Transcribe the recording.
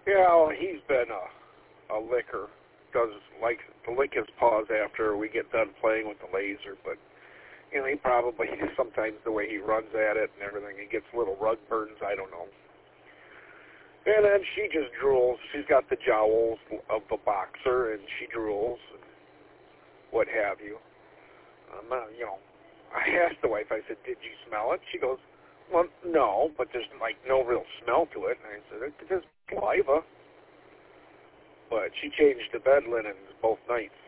Yeah, well, he's been a licker. Likes to lick his paws after we get done playing with the laser, but you know, he probably sometimes the way he runs at it and everything, he gets little rug burns. I don't know. And then she just drools. She's got the jowls of a boxer, and she drools and what have you. You know, I asked the wife. I said, "Did you smell it?" She goes, "Well, no, but there's like no real smell to it." And I said, "It's just saliva." But she changed the bed linens both nights.